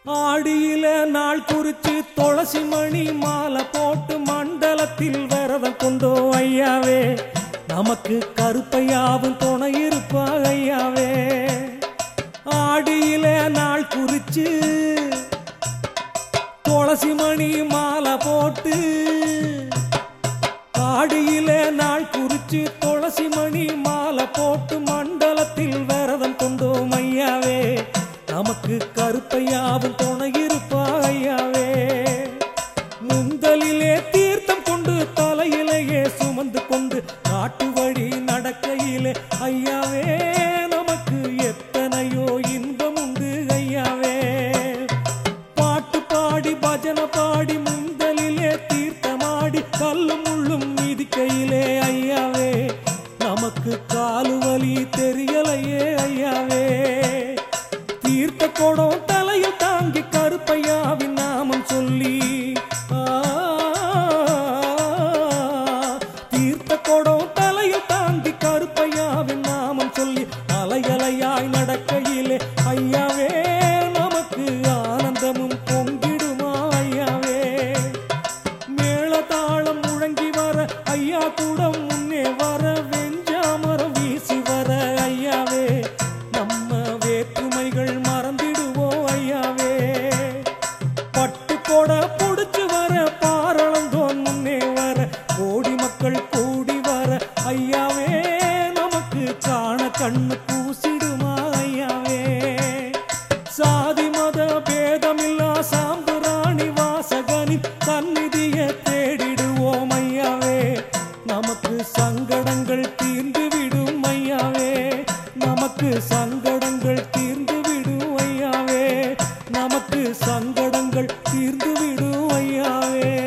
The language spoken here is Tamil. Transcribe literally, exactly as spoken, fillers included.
ஆடியில நாள் குறிச்சு துளசி மணி மாலை போட்டு மண்டலத்தில் விரதம் கொண்டோ ஐயாவே நமக்கு கருப்பையாவும் துணை இருப்பா ஐயாவே. ஆடியில நாள் குறிச்சு துளசி மணி மாலை போட்டு ஆடியில நாள் குறிச்சு துளசி மணி மாலை போட்டு மண்டலத்தில் விரதம் கொண்டோம் ஐயாவே நமக்கு கருப்பையாவும் துணை இருப்பா ஐயாவே. முந்தலிலே தீர்த்தம் கொண்டு தலையிலேயே சுமந்து கொண்டு காட்டு வழி நடக்கையிலே ஐயாவே நமக்கு எத்தனையோ இன்பம் உண்டு ஐயாவே. பாட்டு பாடி பஜனை பாடி முந்தலிலே தீர்த்தமாடி கல்லும் முள்ளும் மிதிக்கையிலே ஐயாவே நமக்கு காலு வலி தெரியலையே ஐயாவே. தீர்த்த கோடம் தலையில் தாங்கி கருப்பையாவின் நாமம் சொல்லி தீர்த்த கோடம் தலையில் தாங்கி கருப்பையாவின் நாமம் சொல்லி அலையலையாய் நடக்கையிலே ஐயாவே நமக்கு ஆனந்தமும் பொங்கிடுமா ஐயாவே. மேளதாளம் முழங்கி வர ஐயா கூடம் முன்னே வர வெஞ்சாமரம் வீசி வர ஐயாவே நம்ம வேற்றுமைகள் மறந்திடுவோம் ஐயாவே. பட்டு கோட புடிச்சு வர பாரளந்தோன் முன்னே வர கோடி மக்கள் கூடி வர ஐயாவே நமக்கு காண கண்ணு பூசிடுமா ஐயாவே. சாதி மத பேதமில்லா சாம்புராணி வாசகனின் சந்நிதியை தேடிடுவோம் ஐயாவே நமக்கு சங்கடங்கள் தீர்ந்து விடும் ஐயாவே. நமக்கு சங்கடங்கள் தீர்ந்து விடும் ஐயாவே. நமக்கு சங்கடங்கள் தீர்ந்து விடும் ஐயாவே.